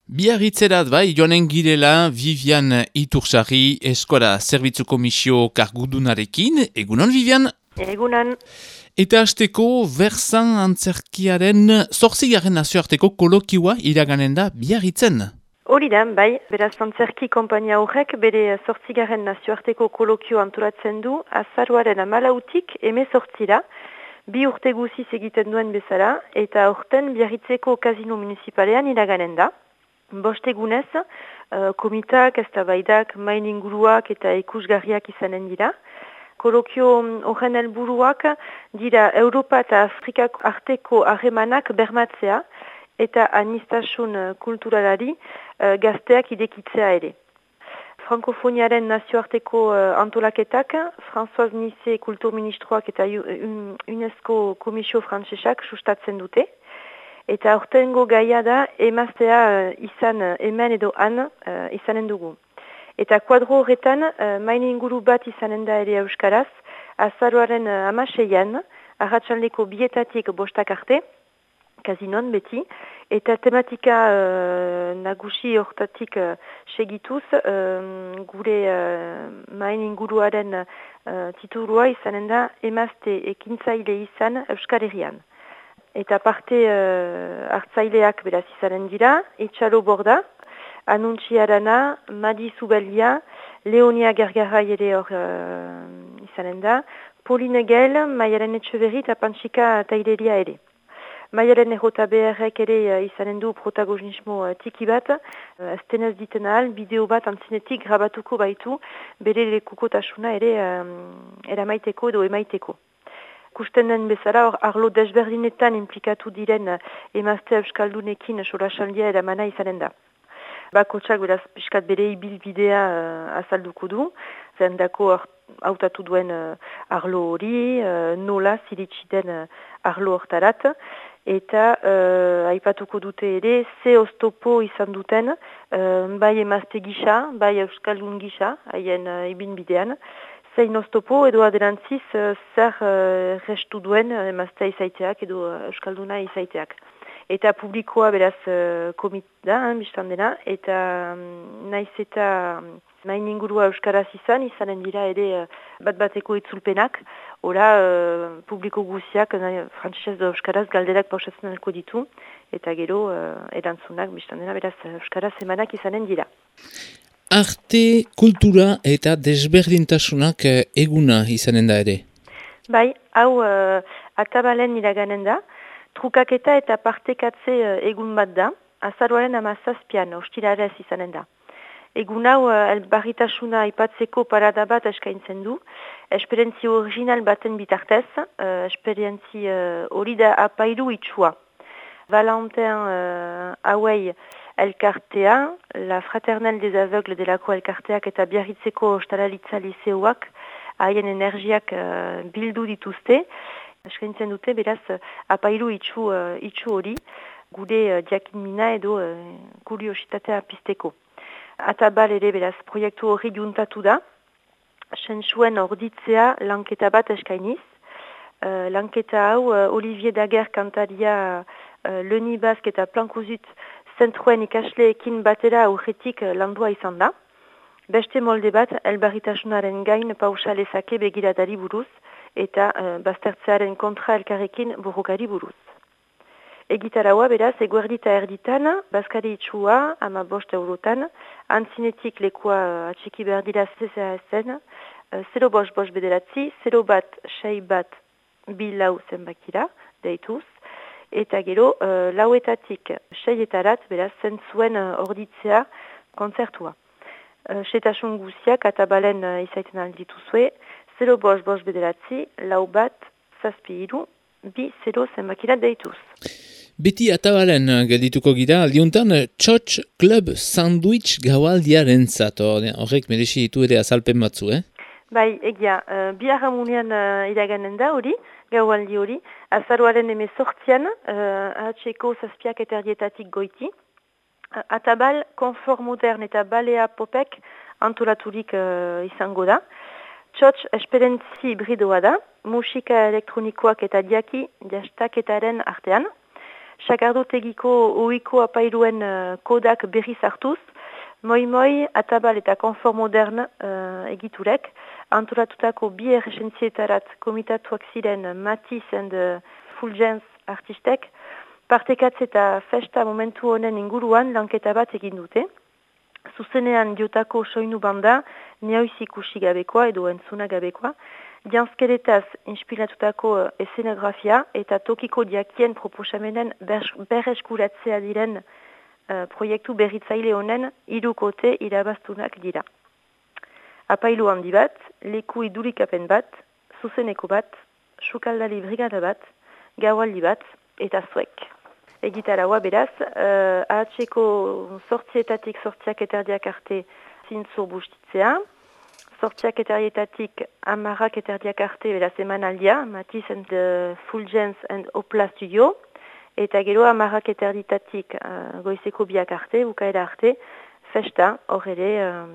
Biarritzerat bai, joanen girela Vivian Itursarri Eskola Zerbitzu Komisio Kargudunarekin. Egunon, Vivian? Egunon. Eta hasteko Versan antzerkiaren 8. nazioarteko kolokioa iraganen da Biarritzen. Hori da, bai, beraz antzerki konpainia horrek bere 8. nazioarteko kolokio antolatzen du azaroaren 14 18 bi urte guziz egiten duen bezala, eta aurten Biarritzeko kasino municipalean iraganen da. Bostegunez, komitak, eztabaidak, main inguruak eta ikusgarriak izanen dira. Kolokio horren helburuak dira Europa eta Afrikako arteko harremanak bermatzea eta anistasun kulturalari gazteak idekitzea ere. Frankofoniaren nazioarteko antolaketak, François Nice kulturministroak eta UNESCO komisio frantsesak sustatzen dute. Eta aurtengo gaia da emaztea izan hemen edo han izanen dugu. Eta kuadro horretan main inguru bat izanen da ere euskaraz, azaroaren 16an, arratsaldeko 2 bostak arte, kasinon beti, eta tematika nagusi hortatik segituz, gure main inguruaren titulua izanen da emazte ekintzaile izan Euskal Herrian. Eta parte hartzaileak beraz izanen dira, Etxalo Borda, Anuntzi Arana, Madi Zubelia, Leonia Gergarai ere hor izanen da, Pauline Gel, Maialen Etxeberri eta Pantsika Taileria ere. Maialen EJBR-ek ere izanen du protagonismo tiki bat, aztenez diten ahal, bideo bat antzinetik grabatuko baitu, bere lekukotasuna ere eramaiteko edo emaiteko. Kusten den bezala, arlo desberdinetan implikatu diren emazte euskaldunekin solasaldia eramana izanen da. Bakotsak beraz piskat bere ibilbidea azalduko du, zendako hautatu duen arlo hori, nola ziritsi den arlo hortarat, eta aipatuko dute ere, ze oztopo izan duten, bai emazte gisa, bai euskaldun gisa, haien ibilbidean, zein oztopo edo adelantziz zer restu duen emaztea izaiteak edo euskalduna izaiteak. Eta publikoa beraz komit da, biztan dena, eta naiz eta main ingurua euskaraz izanen dira ere bat-bateko itzulpenak, ora publiko guziak frantsesez edo euskaraz galderak pausatzen alko ditu, eta gero erantzunak biztan dena beraz euskaraz emanak izanen dira. Arte, kultura eta desberdintasunak eguna izanen da ere. Bai, hau atabalen iraganen da, trukaketa eta partekatze egun bat da, azaroaren 17an, ostirarez izanen da. Egun hau elbarritasuna aipatzeko parada bat eskaintzen du, esperientzi original baten bitartez, esperientzi hori da apairu itxua. Valentin hauei elkartea, la Fraternelle des Aveugles delako elkarteak eta Biarritzeko Ostalalitza Lizeoak haien energiak bildu dituzte. Eskaintzen dute, beraz, apairu itxu hori, gure diakinmina edo kuriositatea pizteko. Atabal ere, beraz, proiektu hori juntatu da, sentsuen orditzea lanketa bat eskainiz. Lanketa hau, Olivier Daguerre kantaria Leni Bask eta Plankuzut zentruen ikasleekin batera aurretik landua izan da. Beste molde bat, elbarritasunaren gain pausalezake begiradari buruz eta baztertzearen kontra elkarrekin borrokari buruz. Egitaraua beraz, eguerdita erditan, bazkari itxua, 15 eurotan, antzinetik lekua atxiki behar dira CCAS-en, 0 bost bederatzi, 0 bat, 6 bat, 2 lau zenbakira, deituz, eta gero, lauetatik 6etarat, beraz, zentzuen orditzea kontzertua. Setasun guziak atabalen izaiten aldituzue, 0 bost bederatzi, lau bat, zazpi hiru, 2 0 zenbakira deituz. Beti atabalen geldituko gira, aldiuntan Txotx Club Sandwich gaualdiaren zato. Horrek merezi ditu ere azalpen batzu, Bai, egia, biharramunean iraganen da hori, gaualdi hori, azaroaren 18an, ahatxeko zazpiak eta erdietatik goiti. Atabal, konfor modern eta balea popek antolaturik izango da. Txotx esperientzi hibridoa da, musika elektronikoak eta diaki jastaketaren artean. Sagardotegiko ohiko apailuen kodak berriz hartuz, moi, atabal eta konfor modern egiturek, antolatutako bi erresenzietarat komitatuak ziren Matisse and Fulgence artistek, partekatze eta festa momentu honen inguruan lanketa bat egin dute. Zuzenean diotako soinu banda, neoiz ikusi gabekoa edo entzuna gabekoa, janzkeretaz inspiratutako eszenografia eta tokiko diakien proposamenen berreskuratzea diren proiektu berritzaile honen hirukote irabaztunak dira. Apailu handi bat, leku idurikapen bat, zuzeneko bat, sukaldari brigada bat, gaualdi bat eta zuek. Egitaraua beraz, ahatseko sortzietatik sortziak eterdiak arte zintzo bustitzea, sortziak eterdietatik amarrak eterdiak arte beraz emanaldia, Matisse and Fulgence and Opla Studio, eta gero amarrak eterditatik goizeko biak arte, bukaera arte, festa, hor ere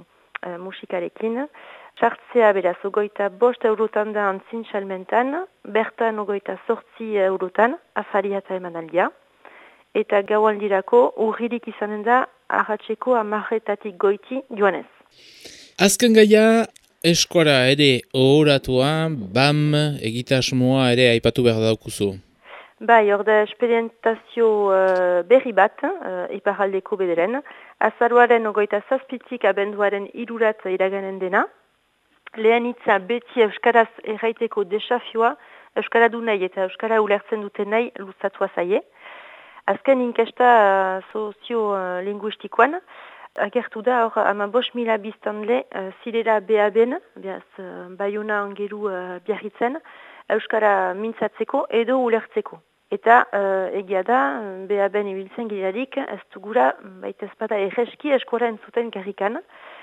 musikarekin. Sartzea beraz, ogoita 5 eurotan da antzin salmentan, bertan ogoita 8 eurotan, afaria eta emanaldia. Eta gaualdirako urririk izanen da ahatseko amarretatik goiti joanez. Azken gaia eskora ere ohoratua, BAM egitasmoa ere aipatu behar daukuzu. Bai, hor da esperientazio berri bat, iparaldeko bederen, azaruaren ogoita 7 abenduaren 3 iraganen dena. Lehen hitza beti euskaraz erraiteko desafioa, euskaradu nahi eta euskara ulertzen duten nahi luzatua zaie. Azken inkesta sozio-linguistikoan, agertu da hor 15.000 biztanle zirela BAB-en, Baiona Angeru Biarritzen, euskara mintzatzeko edo ulertzeko. Eta egia da, BAB-en ibiltzen gilarik, ez dugura, baita ezpada erreski eskora entzuten karrikan.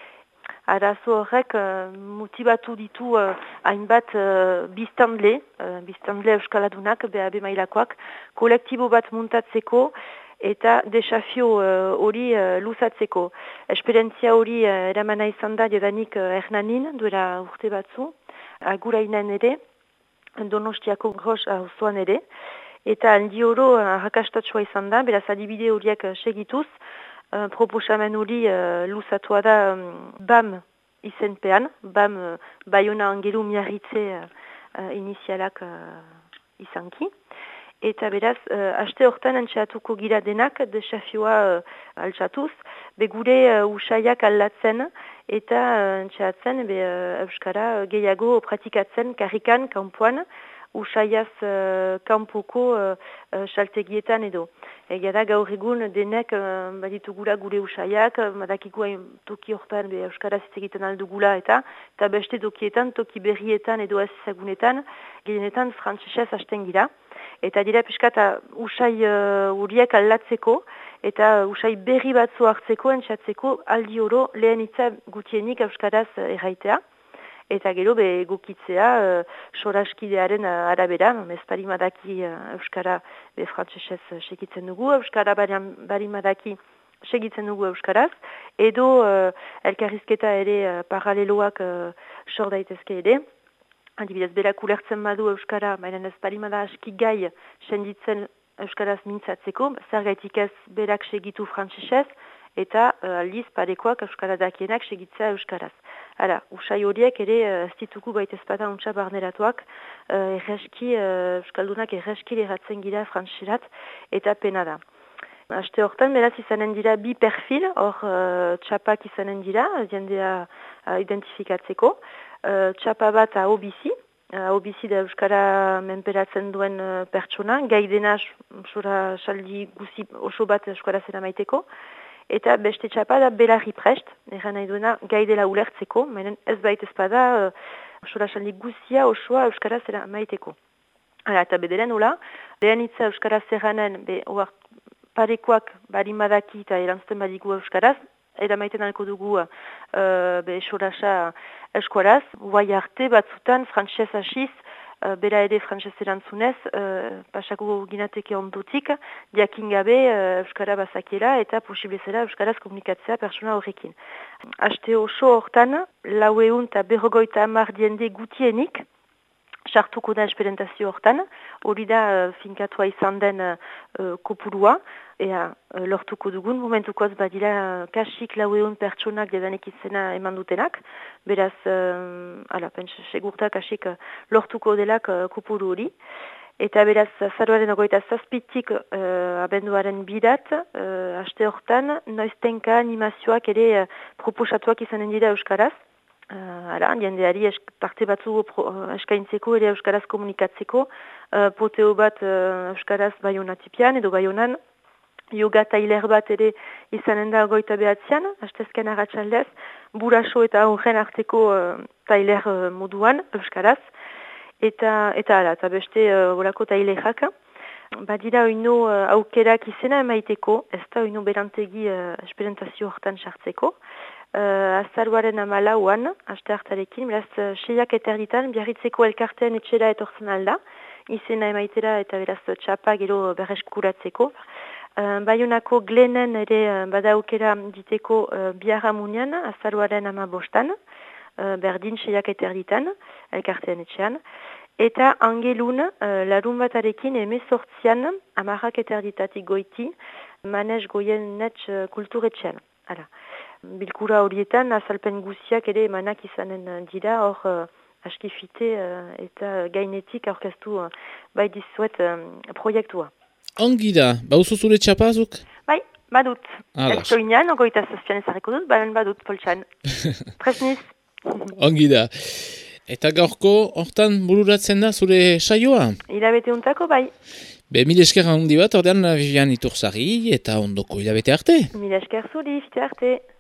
Arazo horrek motibatu ditu hainbat biztanle euskaladunak, BAB mailakoak, kolektibo bat muntatzeko eta desafio hori luzatzeko. Esperientzia hori eramana izan da jadanik Hernanin, duela urte batzu, Agurainen ere, Donostiako Gros auzoan ere, eta aldi oro rakastatsua izan da, beraz adibide horiek segituz, proposamen hori luzatua da BAM izenpean, BAM Baiona Angelu Miarritze inizialak izanki. Eta beraz, aste hortan antxeatuko gira denak, desafioa altxatuz, begure usaiak aldatzen eta antxeatzen euskara gehiago pratikatzen karrikan, kanpoan, usaiaz kanpoko saltegietan edo. Egia da gaur egun denek baditugula gure usaiak, badakiko toki hortan euskaraz egiten aldugula eta beste tokietan, toki berrietan edo ez ezagunetan, gehienetan frantsesez hasten gira. Eta dira piskat usai horiek aldatzeko eta usai berri batzu hartzeko, entxatzeko aldi oro lehen hitza gutienik euskaraz erraitea. Eta gero egokitzea soraskidearen arabera, ez barimadaki euskara frantsesez segitzen dugu, euskara barimadaki segitzen dugu euskaraz, edo elkarrizketa ere paraleloak sor daitezke ere. Adibidez, berak ulertzen badu euskara, baina ez barimada aski gai senditzen euskaraz mintzatzeko, zergaitik ez berak segitu frantsesez, eta aldiz parekoak euskara dakienak segitzea euskaraz. Hala, usai horiek ere ez ditugu baita ezpada untsa barneratuak, euskaldunak erreski leratzen gira frantserat eta pena da. Aste hortan, beraz izanen dira bi perfil, hor txapak izanen dira, jendea identifikatzeko. Txapa bat ahobizi da euskara menperatzen duen pertsona, gai dena sora saldi guzi oso bat euskaraz eramaiteko. Eta beste txapa da belarri prest, eran nahi duena gai dela ulertzeko, menen ez baita ezpada sora saldi guzia osoa euskaraz eramaiteko. Eta bederen hola, lehen hitza euskaraz eranen, parekoak barimadaki eta erantzten badigu euskaraz, eramaiten alko dugu sorasa eskuaraz, guai arte batzutan frantses hasiz, bera ere frantses erantzunez, pasako ginateke ondotik, diakin gabe euskara bazakiela eta posiblezela euskaraz komunikatzea persona horrekin. Aste oso hortan, 450 diende gutienik, sartuko da esperimentazio hortan, hori da finkatua izan den kopurua, ea lortuko dugun, momentukoz badira kasik 400 pertsonak jadanik izena eman dutenak, beraz, segurta kasik lortuko delak kopuru hori, eta beraz, azaroaren 27tik abenduaren bidat, aste hortan, noiztenka animazioak ere proposatuak izanen dira euskaraz, jendeari parte batzu eskaintzeko ere euskaraz komunikatzeko, poteo bat euskaraz Baionatipian edo Baionan, yoga tailer bat ere izanen da 29an, astezken arratsaldez, buraso eta aurren arteko tailer moduan euskaraz, eta beste horako tailerak. Badira oino aukerak izena emaiteko, ez da oino berantegi esperimentazio hortan sartzeko. Azaruaren 14an, aste hartarekin, beraz, 6:30 Biarritzeko elkartean etxera etortzen alda, izena emaitera eta beraz txapa gero berreskuratzeko. Baionako Glenen ere badaukera diteko biharramunean, azaruaren 15an, berdin 6:30 elkartean etxean. Eta Angelun, larun batarekin 18an, 10:30 goiti, Manez Goienetx kulturetxean. Bilkura horietan, azalpen guziak ere emanak izanen dira, hor askifite eta gainetik aurkeztu bai dizuet proiektua. Ongi da, bauzu zure txapazuk? Bai, badut. Eltoinan, 27an ezarriko dut, badut poltsan. Presniz. Ongi da. Eta gaurko hortan bururatzen da zure saioa? Hilabete untako, bai. Mil esker handi bat, ordean Vivian Iturzari eta ondoko hilabete arte? Mil esker zuri, fite arte.